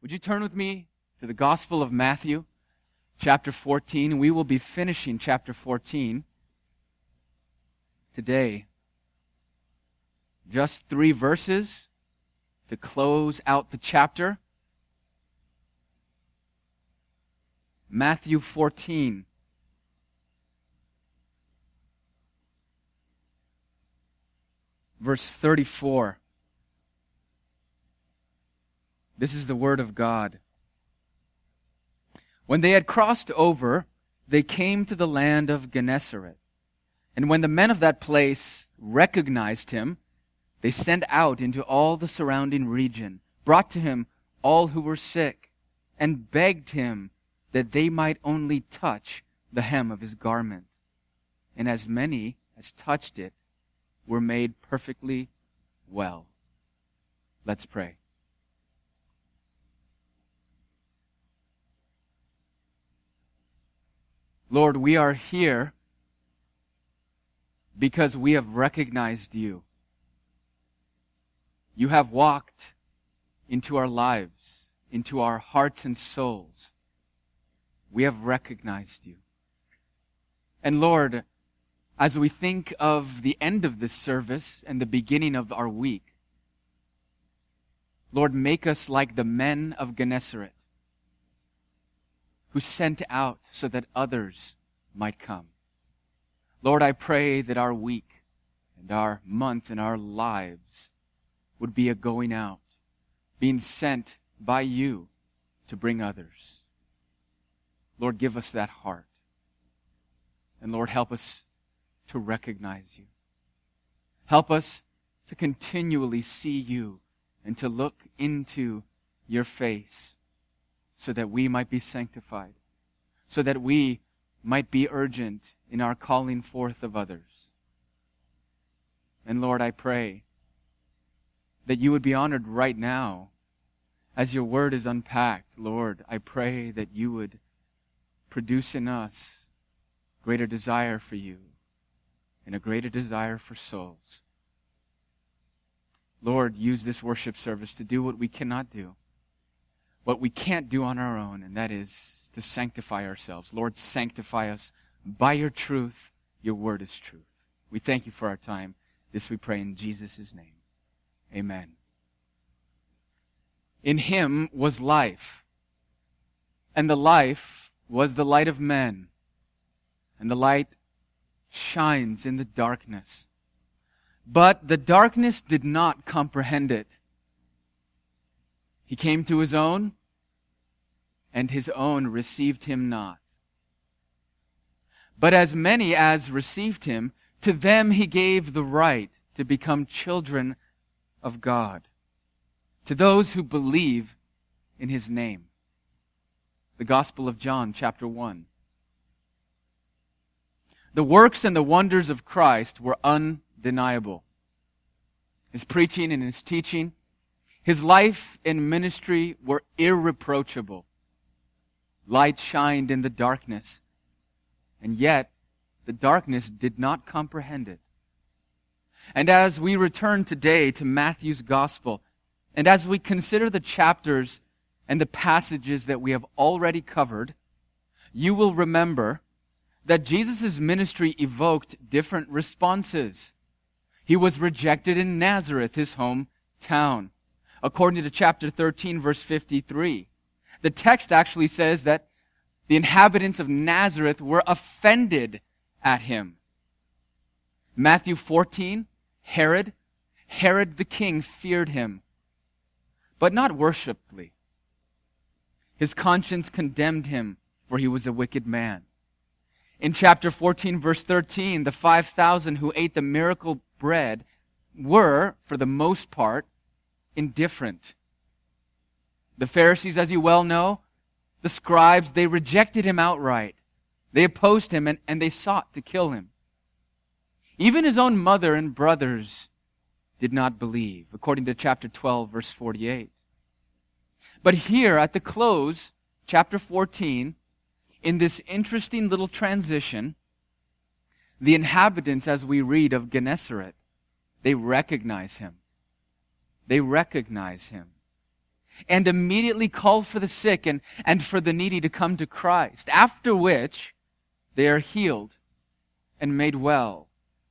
Would you turn with me to the Gospel of Matthew, chapter 14? We will be finishing chapter 14 today. Just 3 verses to close out the chapter. Matthew 14. Verse 34. This is the word of God. When they had crossed over, they came to the land of Gennesaret. And when the men of that place recognized him, they sent out into all the surrounding region, brought to him all who were sick, and begged him that they might only touch the hem of his garment. And as many as touched it were made perfectly well. Let's pray. Lord, we are here because we have recognized you. You have walked into our lives, into our hearts and souls. We have recognized you. And Lord, as we think of the end of this service and the beginning of our week, Lord, make us like the men of Gennesaret, who sent out so that others might come. Lord, I pray that our week and our month and our lives would be a going out, being sent by you to bring others. Lord, give us that heart. And Lord, help us to recognize you. Help us to continually see you and to look into your face, so that we might be sanctified, so that we might be urgent in our calling forth of others. And Lord, I pray that you would be honored right now as your word is unpacked. Lord, I pray that you would produce in us greater desire for you and a greater desire for souls. Lord, use this worship service to do what we cannot do, what we can't do on our own, and that is to sanctify ourselves. Lord, sanctify us by your truth. Your word is truth. We thank you for our time. This we pray in Jesus' name. Amen. In him was life, and the life was the light of men, and the light shines in the darkness. But the darkness did not comprehend it. He came to his own, and his own received him not. But as many as received him, to them he gave the right to become children of God, to those who believe in his name. The Gospel of John, chapter 1. The works and the wonders of Christ were undeniable. His preaching and his teaching, his life and ministry were irreproachable. Light shined in the darkness, and yet the darkness did not comprehend it. And as we return today to Matthew's Gospel, and as we consider the chapters and the passages that we have already covered, you will remember that Jesus' ministry evoked different responses. He was rejected in Nazareth, his hometown. According to chapter 13, verse 53, the text actually says that the inhabitants of Nazareth were offended at him. Matthew 14, Herod the king feared him, but not worshipfully. His conscience condemned him, for he was a wicked man. In chapter 14, verse 13, the 5,000 who ate the miracle bread were, for the most part, indifferent. The Pharisees, as you well know, the scribes, they rejected him outright. They opposed him and they sought to kill him. Even his own mother and brothers did not believe, according to chapter 12, verse 48. But here at the close, chapter 14, in this interesting little transition, the inhabitants, as we read of Gennesaret, they recognize him. They recognize him. and immediately called for the sick and for the needy to come to Christ, after which they are healed and made well.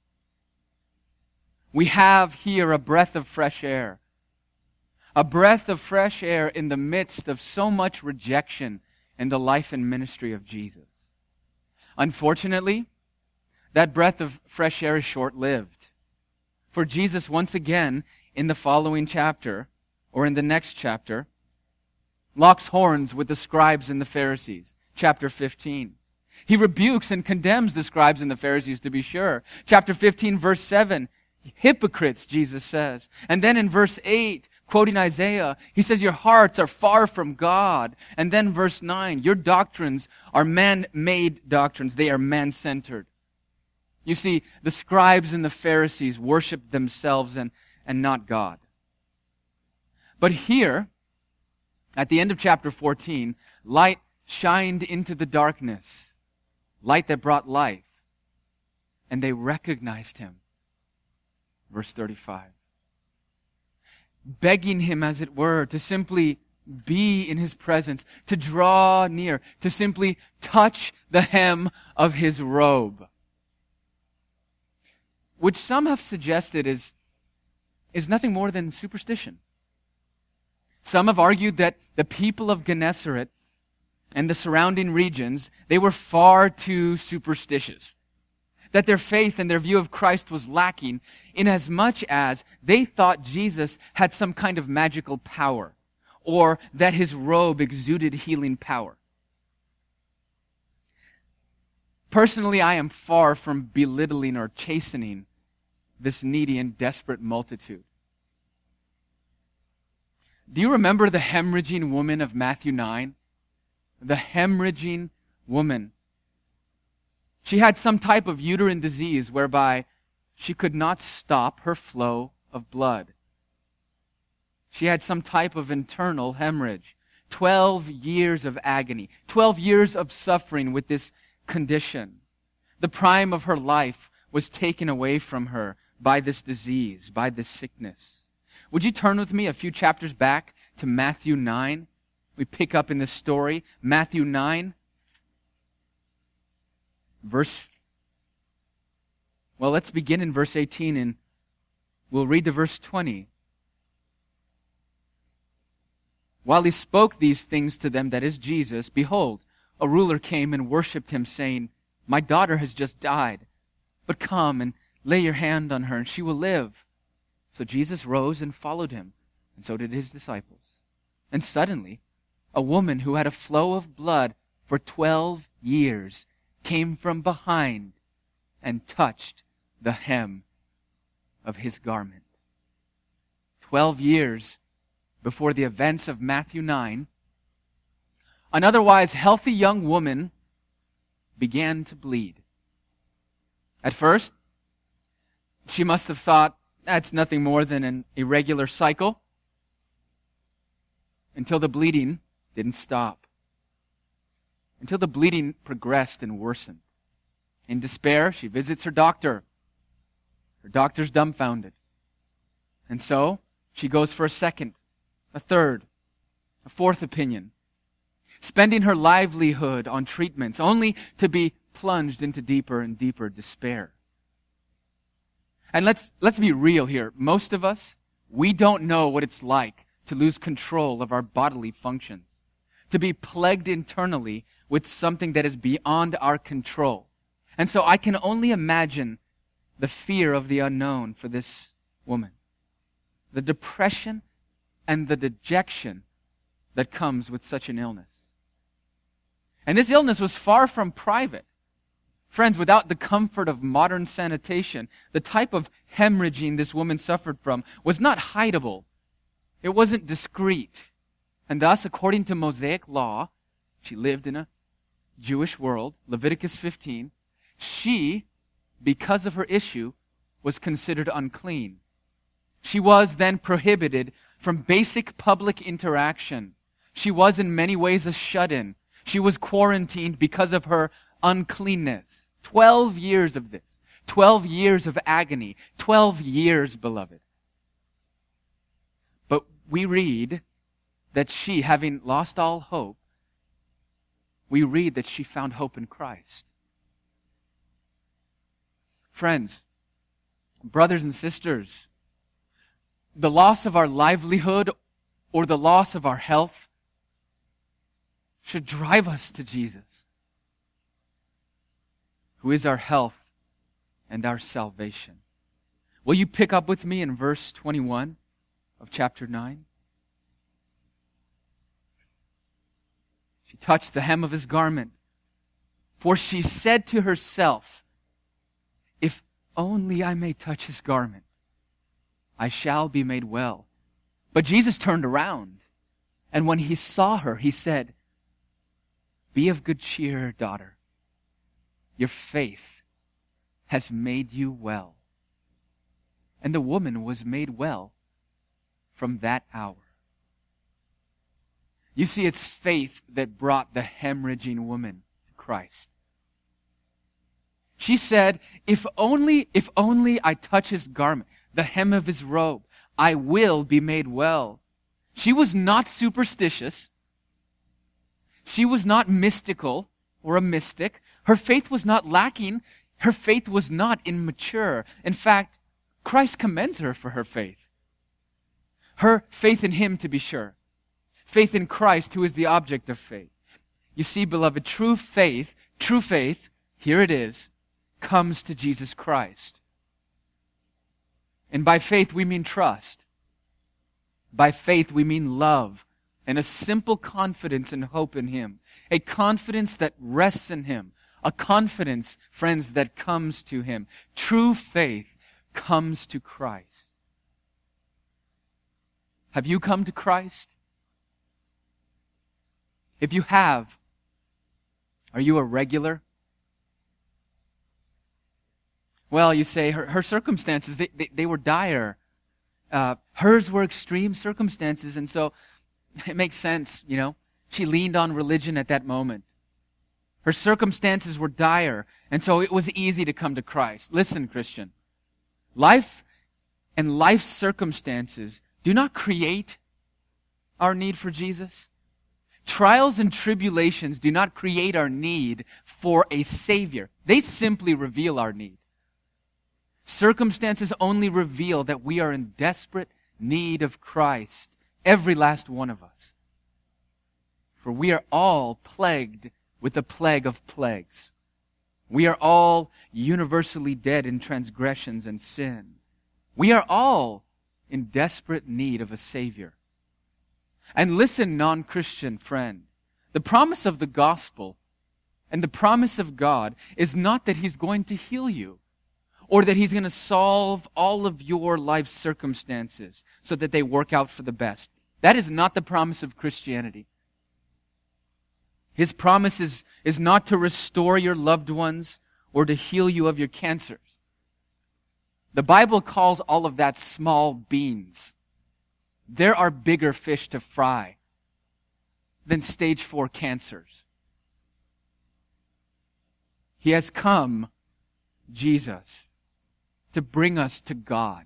We have here a breath of fresh air. A breath of fresh air in the midst of so much rejection in the life and ministry of Jesus. Unfortunately, that breath of fresh air is short-lived. For Jesus, once again, in the following chapter, or in the next chapter, locks horns with the scribes and the Pharisees. Chapter 15. He rebukes and condemns the scribes and the Pharisees, to be sure. Chapter 15, verse 7, hypocrites, Jesus says. And then in verse 8, quoting Isaiah, he says, your hearts are far from God. And then verse 9, your doctrines are man-made doctrines. They are man-centered. You see, the scribes and the Pharisees worshiped themselves and not God. But here, at the end of chapter 14, light shined into the darkness, light that brought life, and they recognized him. Verse 35. Begging him, as it were, to simply be in his presence, to draw near, to simply touch the hem of his robe. Which some have suggested is nothing more than superstition. Some have argued that the people of Gennesaret and the surrounding regions, they were far too superstitious. That their faith and their view of Christ was lacking inasmuch as they thought Jesus had some kind of magical power, or that his robe exuded healing power. Personally, I am far from belittling or chastening this needy and desperate multitude. Do you remember the hemorrhaging woman of Matthew 9? The hemorrhaging woman. She had some type of uterine disease whereby she could not stop her flow of blood. She had some type of internal hemorrhage. 12 years of agony. 12 years of suffering with this condition. The prime of her life was taken away from her by this disease, by this sickness. Would you turn with me a few chapters back to Matthew 9? We pick up in this story, Matthew 9, let's begin in verse 18 and we'll read to verse 20. While he spoke these things to them, that is Jesus, behold, a ruler came and worshipped him, saying, my daughter has just died, but come and lay your hand on her and she will live. So Jesus rose and followed him, and so did his disciples. And suddenly, a woman who had a flow of blood for 12 years came from behind and touched the hem of his garment. 12 years before the events of Matthew 9, an otherwise healthy young woman began to bleed. At first, she must have thought, that's nothing more than an irregular cycle, until the bleeding didn't stop. Until the bleeding progressed and worsened. In despair, she visits her doctor. Her doctor's dumbfounded. And so, she goes for a second, a third, a fourth opinion, spending her livelihood on treatments, only to be plunged into deeper and deeper despair. And let's be real here. Most of us, we don't know what it's like to lose control of our bodily functions, to be plagued internally with something that is beyond our control. And so I can only imagine the fear of the unknown for this woman, the depression and the dejection that comes with such an illness. And this illness was far from private. Friends, without the comfort of modern sanitation, the type of hemorrhaging this woman suffered from was not hideable. It wasn't discreet. And thus, according to Mosaic law, she lived in a Jewish world, Leviticus 15, she, because of her issue, was considered unclean. She was then prohibited from basic public interaction. She was in many ways a shut-in. She was quarantined because of her uncleanness. 12 years of this. 12 years of agony. 12 years, beloved. But we read that she, having lost all hope, we read that she found hope in Christ. Friends, brothers and sisters, the loss of our livelihood or the loss of our health should drive us to Jesus, who is our health and our salvation. Will you pick up with me in verse 21 of chapter 9? She touched the hem of his garment, for she said to herself, "If only I may touch his garment, I shall be made well." But Jesus turned around, and when he saw her, he said, "Be of good cheer, daughter. Your faith has made you well." And the woman was made well from that hour. You see, it's faith that brought the hemorrhaging woman to Christ. She said, if only I touch his garment, the hem of his robe, I will be made well. She was not superstitious. She was not mystical or a mystic. Her faith was not lacking. Her faith was not immature. In fact, Christ commends her for her faith. Her faith in him, to be sure. Faith in Christ, who is the object of faith. You see, beloved, true faith, here it is, comes to Jesus Christ. And by faith we mean trust. By faith we mean love and a simple confidence and hope in him. A confidence that rests in him. A confidence, friends, that comes to him. True faith comes to Christ. Have you come to Christ? If you have, are you a regular? Well, you say her circumstances, they were dire. Hers were extreme circumstances, and so it makes sense, you know. She leaned on religion at that moment. Her circumstances were dire, and so it was easy to come to Christ. Listen, Christian. Life and life's circumstances do not create our need for Jesus. Trials and tribulations do not create our need for a Savior. They simply reveal our need. Circumstances only reveal that we are in desperate need of Christ, every last one of us. For we are all plagued with the plague of plagues. We are all universally dead in transgressions and sin. We are all in desperate need of a Savior. And listen, non-Christian friend, the promise of the gospel and the promise of God is not that He's going to heal you or that He's going to solve all of your life circumstances so that they work out for the best. That is not the promise of Christianity. His promise is not to restore your loved ones or to heal you of your cancers. The Bible calls all of that small beans. There are bigger fish to fry than stage 4 cancers. He has come, Jesus, to bring us to God,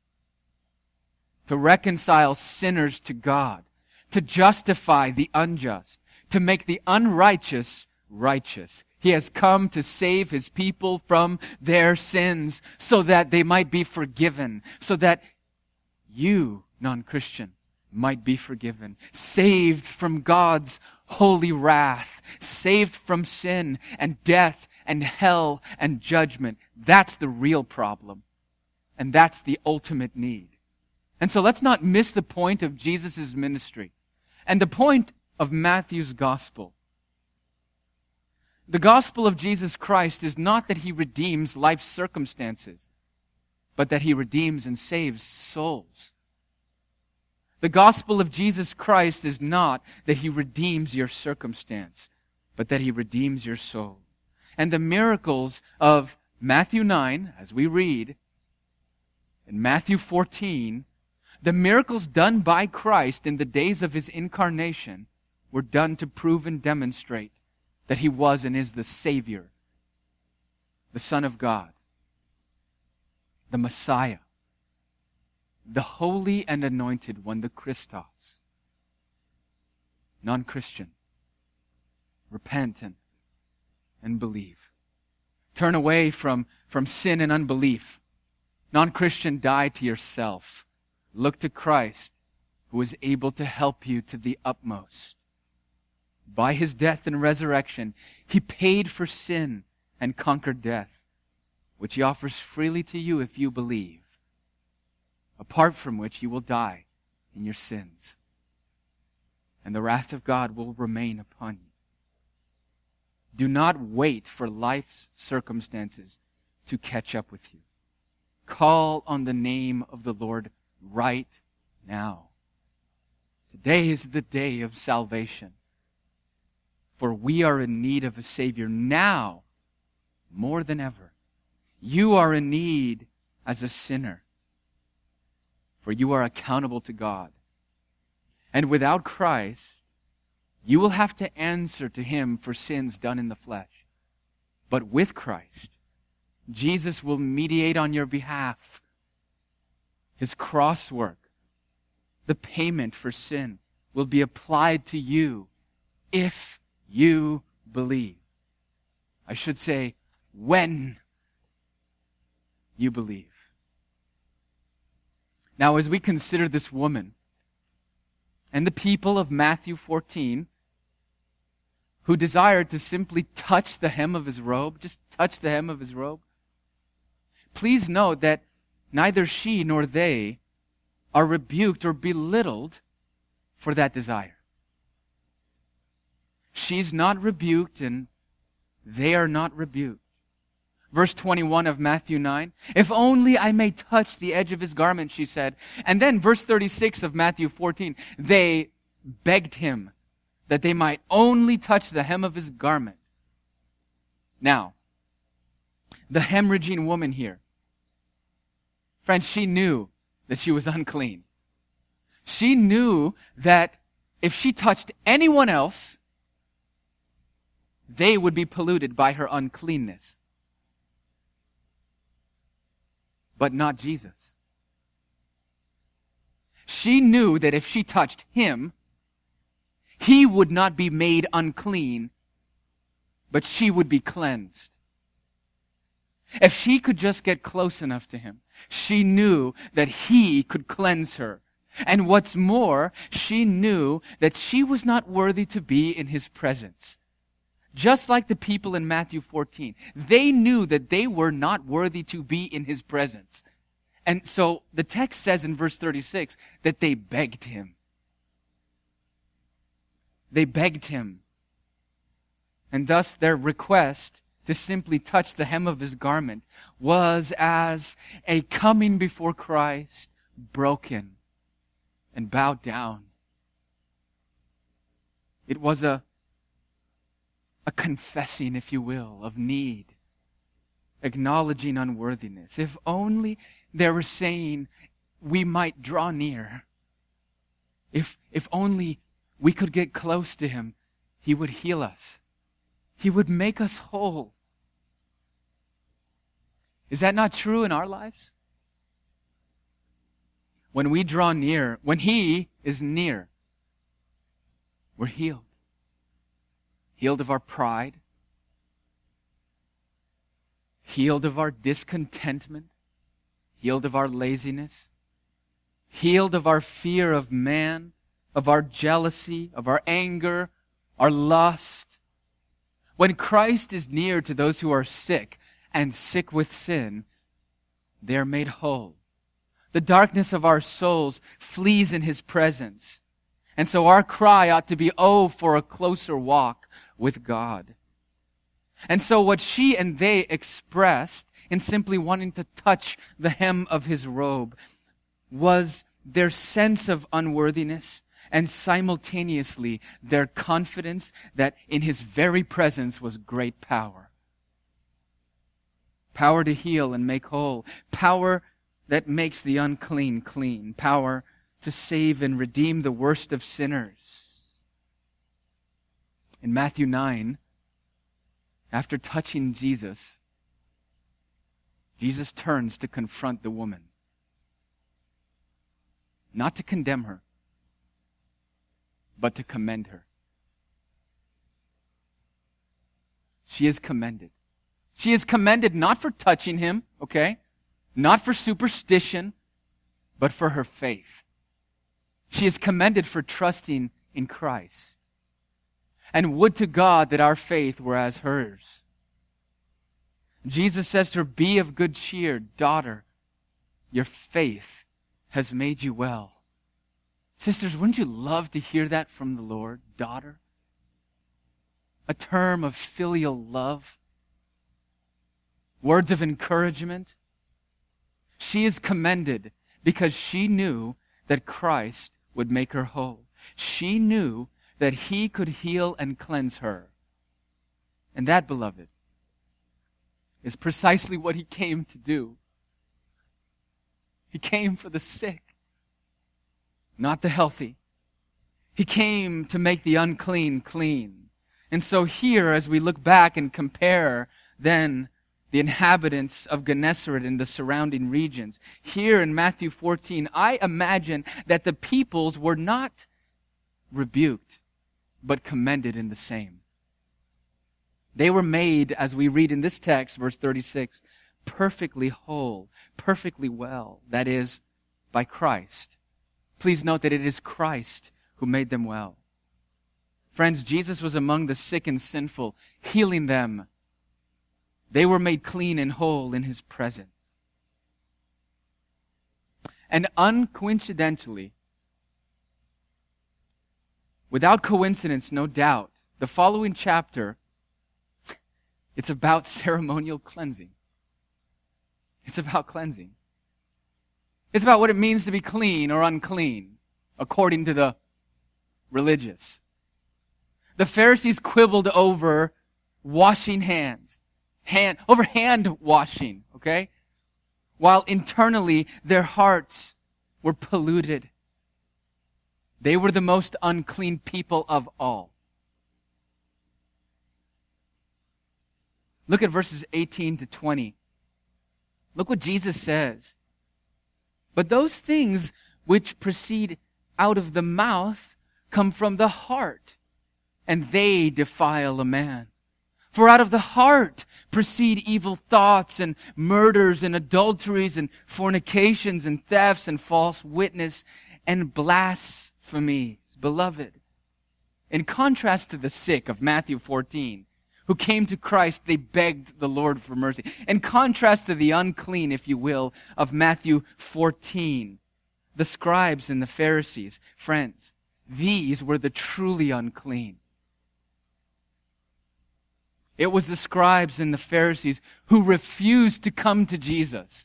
to reconcile sinners to God, to justify the unjust, to make the unrighteous righteous. He has come to save His people from their sins so that they might be forgiven, so that you, non-Christian, might be forgiven, saved from God's holy wrath, saved from sin and death and hell and judgment. That's the real problem. And that's the ultimate need. And so let's not miss the point of Jesus' ministry and the point of Matthew's gospel. The gospel of Jesus Christ is not that He redeems life's circumstances, but that He redeems and saves souls. The gospel of Jesus Christ is not that He redeems your circumstance, but that He redeems your soul. And the miracles of Matthew 9, as we read, and Matthew 14, the miracles done by Christ in the days of His incarnation were done to prove and demonstrate that He was and is the Savior, the Son of God, the Messiah, the Holy and Anointed One, the Christos. non-Christian, repent and believe. Turn away from sin and unbelief. Non-Christian, die to yourself. Look to Christ, who is able to help you to the utmost. By His death and resurrection, He paid for sin and conquered death, which He offers freely to you if you believe, apart from which you will die in your sins, and the wrath of God will remain upon you. Do not wait for life's circumstances to catch up with you. Call on the name of the Lord right now. Today is the day of salvation. For we are in need of a Savior now more than ever. You are in need as a sinner. For you are accountable to God. And without Christ, you will have to answer to Him for sins done in the flesh. But with Christ, Jesus will mediate on your behalf. His cross work, the payment for sin, will be applied to you if you believe. I should say, when you believe. Now, as we consider this woman and the people of Matthew 14 who desired to simply touch the hem of His robe, just touch the hem of His robe, please note that neither she nor they are rebuked or belittled for that desire. She's not rebuked and they are not rebuked. Verse 21 of Matthew 9, if only I may touch the edge of His garment, she said. And then verse 36 of Matthew 14, they begged Him that they might only touch the hem of His garment. Now, the hemorrhaging woman here, friends, she knew that she was unclean. She knew that if she touched anyone else, they would be polluted by her uncleanness. But not Jesus. She knew that if she touched Him, He would not be made unclean, but she would be cleansed. If she could just get close enough to Him, she knew that He could cleanse her. And what's more, she knew that she was not worthy to be in His presence. Just like the people in Matthew 14, they knew that they were not worthy to be in His presence. And so the text says in verse 36 that they begged Him. They begged Him. And thus their request to simply touch the hem of His garment was as a coming before Christ, broken and bowed down. It was a confessing, if you will, of need, acknowledging unworthiness. If only they were saying, we might draw near. If only we could get close to Him, He would heal us. He would make us whole. Is that not true in our lives? When we draw near, when He is near, we're healed. Healed of our pride. Healed of our discontentment. Healed of our laziness. Healed of our fear of man, of our jealousy, of our anger, our lust. When Christ is near to those who are sick and sick with sin, they are made whole. The darkness of our souls flees in His presence. And so our cry ought to be, oh, for a closer walk with God. And so what she and they expressed in simply wanting to touch the hem of His robe was their sense of unworthiness and simultaneously their confidence that in His very presence was great power. Power to heal and make whole. Power that makes the unclean clean. Power to save and redeem the worst of sinners. In Matthew 9, after touching Jesus, Jesus turns to confront the woman. Not to condemn her, but to commend her. she is commended. She is commended not for touching him, okay? Not for superstition, but for her faith. She is commended for trusting in Christ. And would to God that our faith were as hers. Jesus says to her, be of good cheer, daughter. Your faith has made you well. Sisters, wouldn't you love to hear that from the Lord, daughter? A term of filial love. Words of encouragement. She is commended because she knew that Christ would make her whole. She knew that He could heal and cleanse her. And that, beloved, is precisely what He came to do. He came for the sick, not the healthy. He came to make the unclean clean. And so here, as we look back and compare then the inhabitants of Gennesaret and the surrounding regions, here in Matthew 14, I imagine that the peoples were not rebuked, but commended in the same. They were made, as we read in this text, verse 36, perfectly whole, perfectly well. That is, by Christ. Please note that it is Christ who made them well. Friends, Jesus was among the sick and sinful, healing them. They were made clean and whole in His presence. And uncoincidentally, without coincidence, no doubt, the following chapter, it's about ceremonial cleansing. It's about cleansing. It's about what it means to be clean or unclean, according to the religious. The Pharisees quibbled over washing hands. Over hand washing, okay? While internally their hearts were polluted. They were the most unclean people of all. Look at verses 18 to 20. Look what Jesus says. But those things which proceed out of the mouth come from the heart, and they defile a man. For out of the heart proceed evil thoughts and murders and adulteries and fornications and thefts and false witness and blasphemies. Beloved, in contrast to the sick of Matthew 14, who came to Christ, they begged the Lord for mercy. In contrast to the unclean, if you will, of Matthew 14, the scribes and the Pharisees, friends, these were the truly unclean. It was the scribes and the Pharisees who refused to come to Jesus.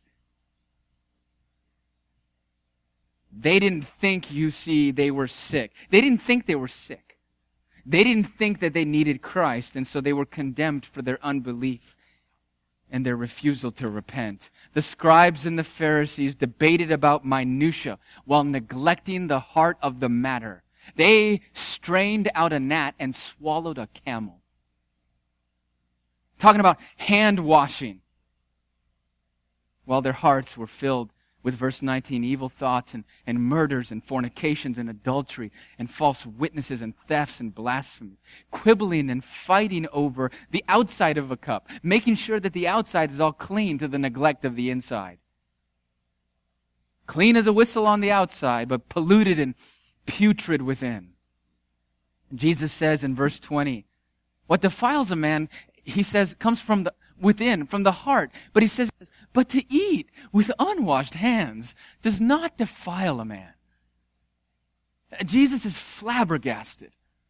They didn't think, you see, they were sick. They didn't think they were sick. They didn't think that they needed Christ, and so they were condemned for their unbelief and their refusal to repent. The scribes and the Pharisees debated about minutia while neglecting the heart of the matter. They strained out a gnat and swallowed a camel. Talking about hand washing, while their hearts were filled with, verse 19, evil thoughts and murders and fornications and adultery and false witnesses and thefts and blasphemies, quibbling and fighting over the outside of a cup, making sure that the outside is all clean to the neglect of the inside. Clean as a whistle on the outside, but polluted and putrid within. Jesus says in verse 20, what defiles a man, he says, comes from within, from the heart. But he says, but to eat with unwashed hands does not defile a man. Jesus is flabbergasted.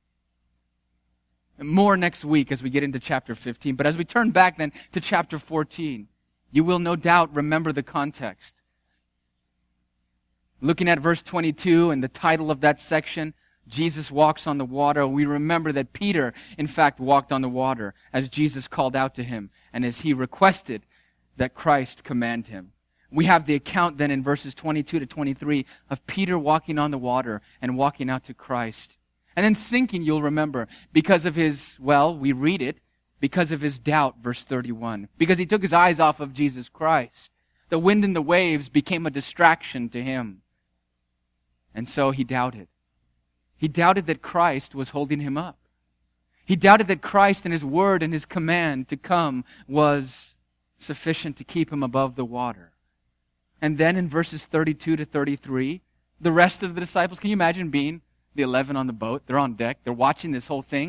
More next week as we get into chapter 15. But as we turn back then to chapter 14, you will no doubt remember the context. Looking at verse 22 and the title of that section, Jesus walks on the water. We remember that Peter, in fact, walked on the water as Jesus called out to him and as he requested that Christ command him. We have the account then in verses 22 to 23 of Peter walking on the water and walking out to Christ. And then sinking, you'll remember, because of his, we read it, because of his doubt, verse 31. Because he took his eyes off of Jesus Christ. The wind and the waves became a distraction to him. And so he doubted. He doubted that Christ was holding him up. He doubted that Christ and His word and His command to come was sufficient to keep him above the water. And then in verses 32 to 33, the rest of the disciples, can you imagine being the 11 on the boat? They're on deck. They're watching this whole thing.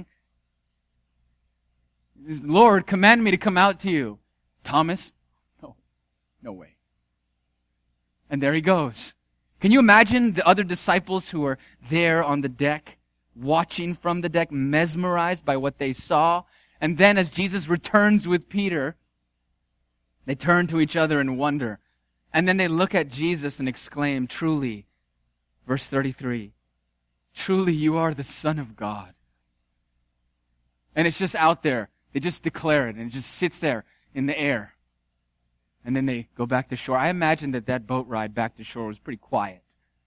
Lord, command me to come out to you. Thomas, no way. And there he goes. Can you imagine the other disciples who are there on the deck, watching from the deck, mesmerized by what they saw? And then as Jesus returns with Peter, they turn to each other in wonder. And then they look at Jesus and exclaim, truly, verse 33, truly you are the Son of God. And it's just out there. They just declare it, and it just sits there in the air. And then they go back to shore. I imagine that boat ride back to shore was pretty quiet.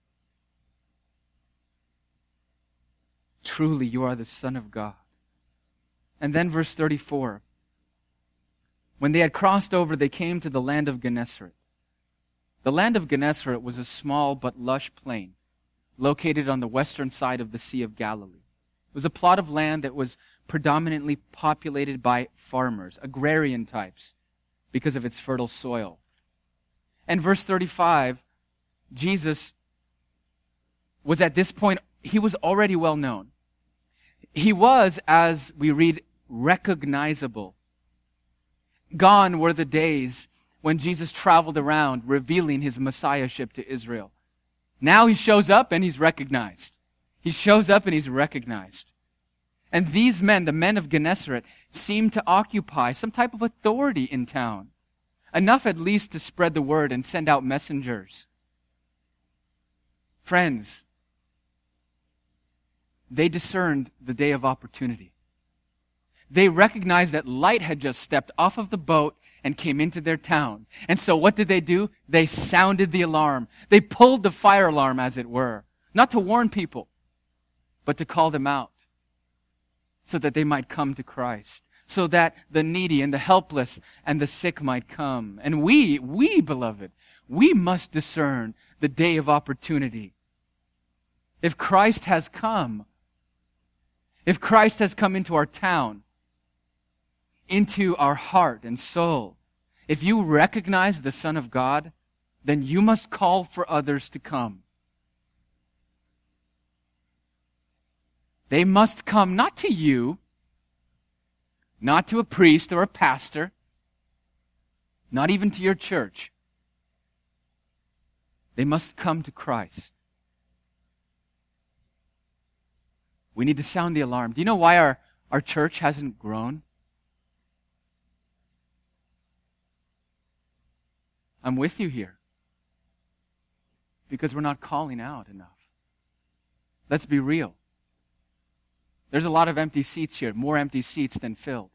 Truly, you are the Son of God. And then verse 34. When they had crossed over, they came to the land of Gennesaret. The land of Gennesaret was a small but lush plain located on the western side of the Sea of Galilee. It was a plot of land that was predominantly populated by farmers, agrarian types, because of its fertile soil. And verse 35, Jesus was at this point, he was already well known. He was, as we read, recognizable. Gone were the days when Jesus traveled around revealing his messiahship to Israel. Now he shows up and he's recognized. He shows up and he's recognized. And these men, the men of Gennesaret, seemed to occupy some type of authority in town. Enough at least to spread the word and send out messengers. Friends, they discerned the day of opportunity. They recognized that light had just stepped off of the boat and came into their town. And so what did they do? They sounded the alarm. They pulled the fire alarm, as it were. Not to warn people, but to call them out, so that they might come to Christ, so that the needy and the helpless and the sick might come. And we, beloved, we must discern the day of opportunity. If Christ has come, if Christ has come into our town, into our heart and soul, if you recognize the Son of God, then you must call for others to come. They must come not to you, not to a priest or a pastor, not even to your church. They must come to Christ. We need to sound the alarm. Do you know why our church hasn't grown? I'm with you here. Because we're not calling out enough. Let's be real. There's a lot of empty seats here, more empty seats than filled.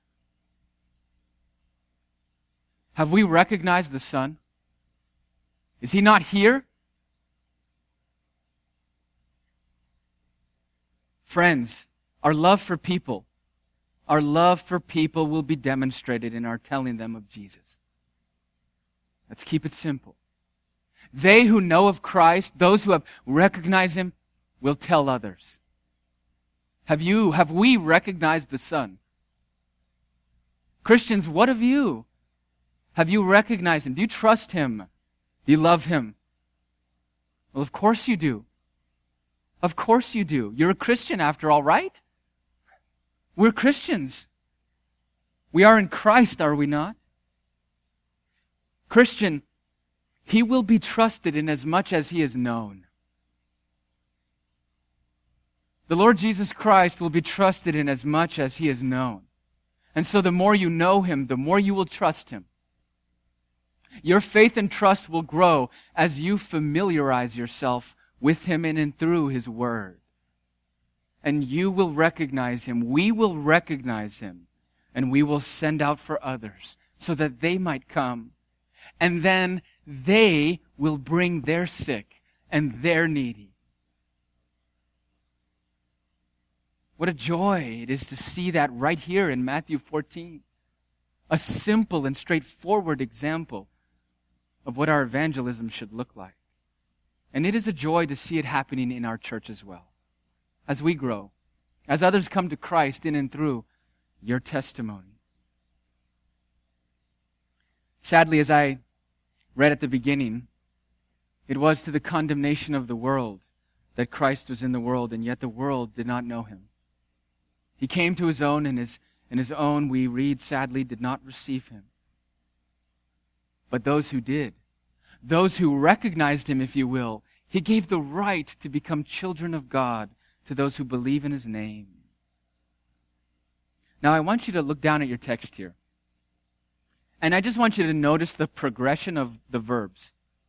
Have we recognized the Son? Is He not here? Friends, our love for people will be demonstrated in our telling them of Jesus. Let's keep it simple. They who know of Christ, those who have recognized Him, will tell others. Have we recognized the Son? Christians, what of you? Have you recognized Him? Do you trust Him? Do you love Him? Well, of course you do. Of course you do. You're a Christian after all, right? We're Christians. We are in Christ, are we not? Christian, he will be trusted in as much as he is known. The Lord Jesus Christ will be trusted in as much as he is known. And so the more you know Him, the more you will trust Him. Your faith and trust will grow as you familiarize yourself with Him in and through His Word. And you will recognize Him. We will recognize Him. And we will send out for others so that they might come. And then they will bring their sick and their needy. What a joy it is to see that right here in Matthew 14. A simple and straightforward example of what our evangelism should look like. And it is a joy to see it happening in our church as well. As we grow, as others come to Christ in and through your testimony. Sadly, as I read at the beginning, it was to the condemnation of the world that Christ was in the world, and yet the world did not know him. He came to his own, and his own, we read, sadly, did not receive him. But those who did, those who recognized him, if you will, he gave the right to become children of God to those who believe in his name. Now, I want you to look down at your text here. And I just want you to notice the progression of the verbs.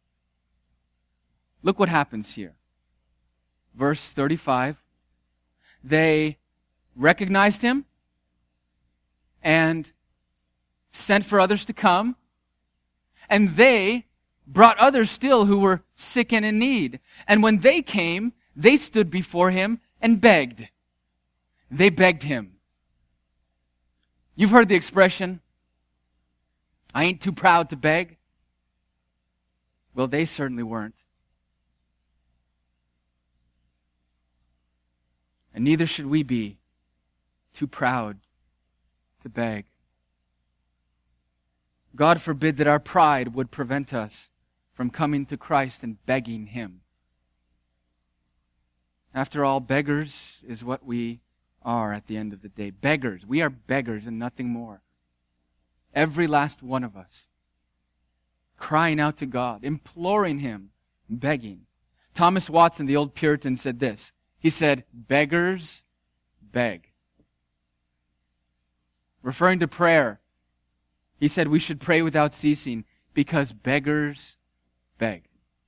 Look what happens here. Verse 35. They recognized him and sent for others to come. And they brought others still who were sick and in need. And when they came, they stood before him and begged. They begged him. You've heard the expression, I ain't too proud to beg. Well, they certainly weren't. And neither should we be too proud to beg. God forbid that our pride would prevent us from coming to Christ and begging him. After all, beggars is what we are at the end of the day. Beggars. We are beggars and nothing more. Every last one of us. Crying out to God, imploring him, begging. Thomas Watson, the old Puritan, said this. He said, beggars beg. Referring to prayer, he said we should pray without ceasing because beggars beg.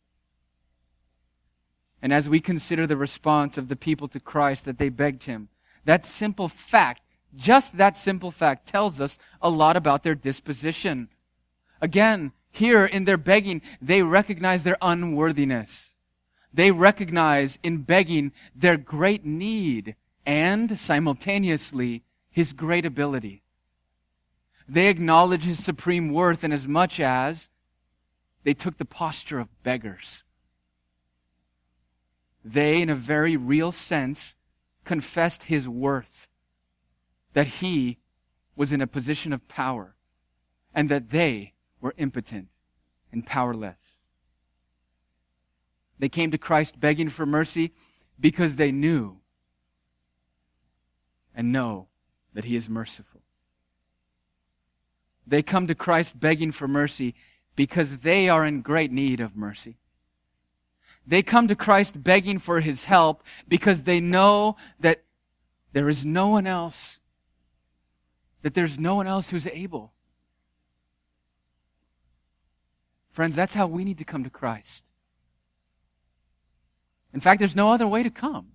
And as we consider the response of the people to Christ that they begged him, that simple fact, just that simple fact, tells us a lot about their disposition. Again, here in their begging, they recognize their unworthiness. They recognize in begging their great need and simultaneously his great ability. They acknowledge his supreme worth in as much as they took the posture of beggars. They, in a very real sense, confessed his worth, that he was in a position of power, and that they were impotent and powerless. They came to Christ begging for mercy because they knew and know that he is merciful. They come to Christ begging for mercy because they are in great need of mercy. They come to Christ begging for his help because they know that there is no one else, that there's no one else who's able. Friends, that's how we need to come to Christ. In fact, there's no other way to come.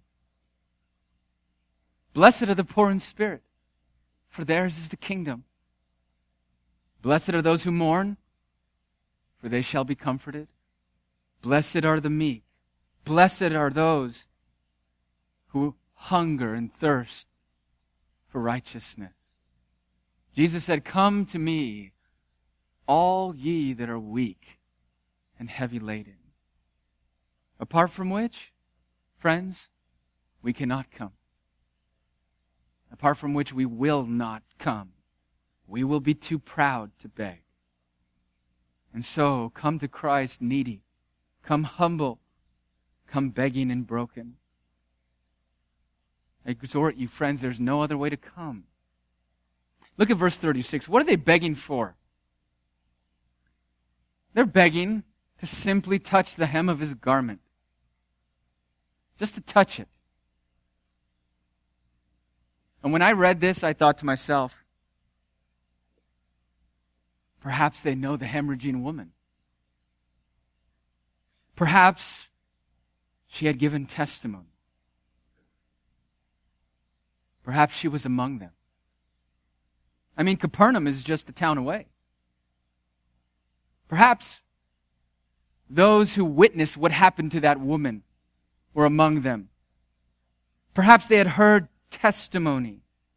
Blessed are the poor in spirit, for theirs is the kingdom. Blessed are those who mourn, for they shall be comforted. Blessed are the meek. Blessed are those who hunger and thirst for righteousness. Jesus said, come to me, all ye that are weak and heavy laden. Apart from which, friends, we cannot come. Apart from which we will not come. We will be too proud to beg. And so, come to Christ needy. Come humble. Come begging and broken. I exhort you, friends, there's no other way to come. Look at verse 36. What are they begging for? They're begging to simply touch the hem of his garment. Just to touch it. And when I read this, I thought to myself, perhaps they know the hemorrhaging woman. Perhaps she had given testimony. Perhaps she was among them. I mean, Capernaum is just a town away. Perhaps those who witnessed what happened to that woman were among them. Perhaps they had heard testimony.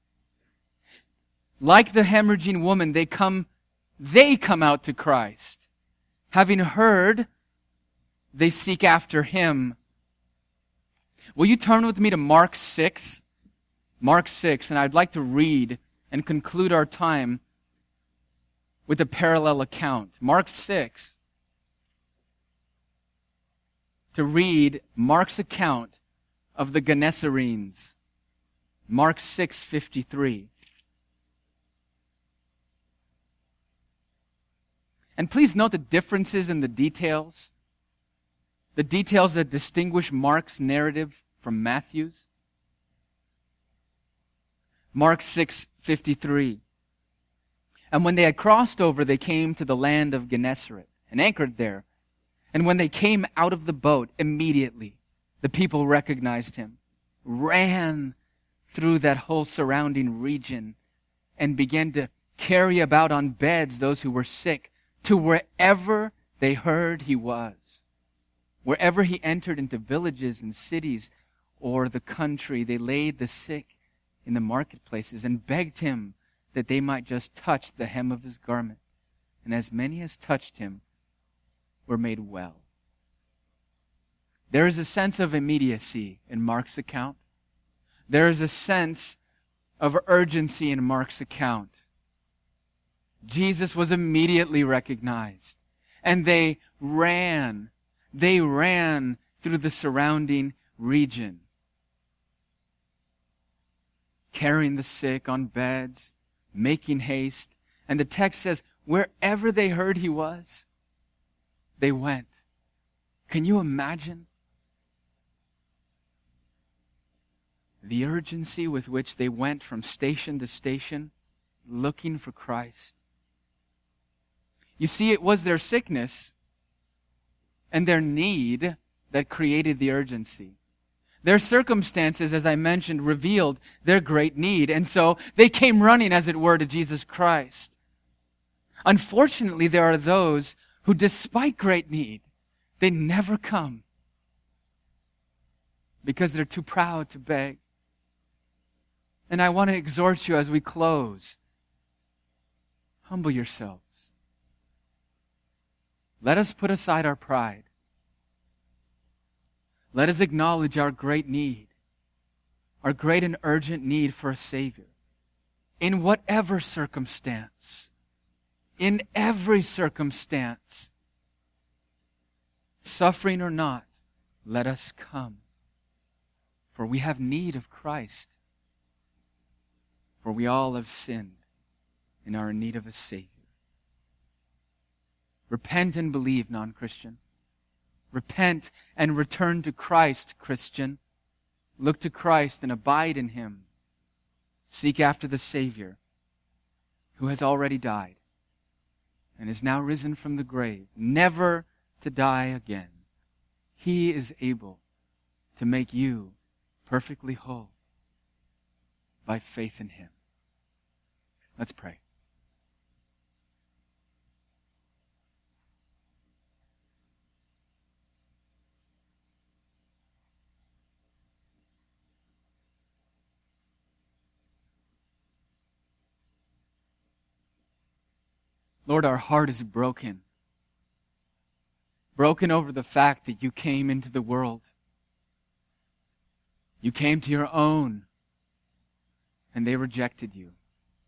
Like the hemorrhaging woman, they come out to Christ. Having heard, they seek after him. Will you turn with me to Mark 6? Mark 6, and I'd like to read and conclude our time with a parallel account. Mark 6, to read Mark's account of the Gennesarenes. Mark 6:53. And please note the differences in the details that distinguish Mark's narrative from Matthew's. Mark 6:53. And when they had crossed over, they came to the land of Gennesaret and anchored there. And when they came out of the boat, immediately the people recognized him, ran through that whole surrounding region, and began to carry about on beds those who were sick to wherever they heard he was. Wherever he entered into villages and cities or the country, they laid the sick in the marketplaces and begged him that they might just touch the hem of his garment. And as many as touched him were made well. There is a sense of immediacy in Mark's account. There is a sense of urgency in Mark's account. Jesus was immediately recognized, and they ran through the surrounding region, carrying the sick on beds, making haste. And the text says, wherever they heard he was, they went. Can you imagine the urgency with which they went from station to station looking for Christ? You see, it was their sickness and their need that created the urgency. Their circumstances, as I mentioned, revealed their great need. And so they came running, as it were, to Jesus Christ. Unfortunately, there are those who, despite great need, they never come because they're too proud to beg. And I want to exhort you as we close, humble yourselves. Let us put aside our pride. Let us acknowledge our great need, our great and urgent need for a Savior. In whatever circumstance, in every circumstance, suffering or not, let us come. For we have need of Christ. For we all have sinned and are in need of a Savior. Repent and believe, non-Christian. Repent and return to Christ, Christian. Look to Christ and abide in Him. Seek after the Savior who has already died and is now risen from the grave, never to die again. He is able to make you perfectly whole by faith in Him. Let's pray. Lord, our heart is broken. Broken over the fact that you came into the world. You came to your own, and they rejected you.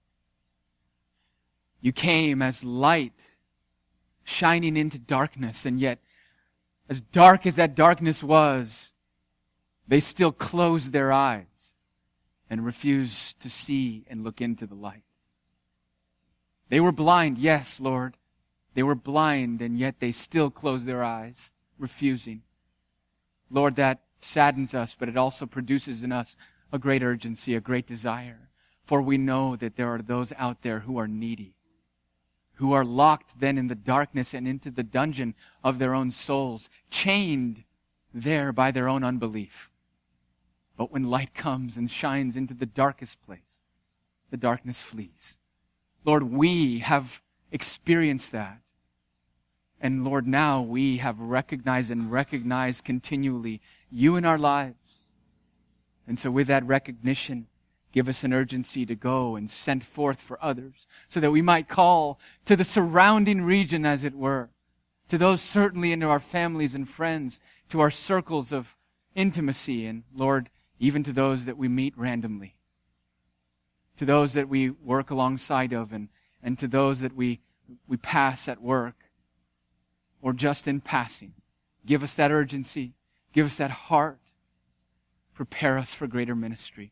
You came as light shining into darkness, and yet, as dark as that darkness was, they still closed their eyes and refused to see and look into the light. They were blind, yes, Lord. They were blind, and yet they still closed their eyes, refusing. Lord, that saddens us, but it also produces in us a great urgency, a great desire. For we know that there are those out there who are needy, who are locked then in the darkness and into the dungeon of their own souls, chained there by their own unbelief. But when light comes and shines into the darkest place, the darkness flees. Lord, we have experienced that. And Lord, now we have recognized and recognize continually you in our lives. And so with that recognition, give us an urgency to go and send forth for others so that we might call to the surrounding region, as it were, to those certainly into our families and friends, to our circles of intimacy, and Lord, even to those that we meet randomly. to those that we work alongside of, and to those that we pass at work or just in passing. Give us that urgency. Give us that heart. Prepare us for greater ministry.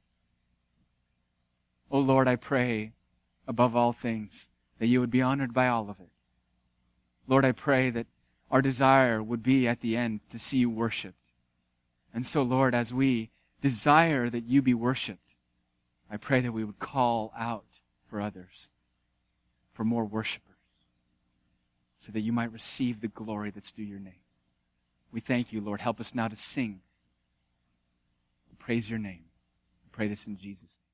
Oh Lord, I pray above all things that you would be honored by all of it. Lord, I pray that our desire would be at the end to see you worshiped. And so, Lord, as we desire that you be worshiped, I pray that we would call out for others, for more worshipers, so that you might receive the glory that's due your name. We thank you, Lord. Help us now to sing. Praise your name. We pray this in Jesus' name.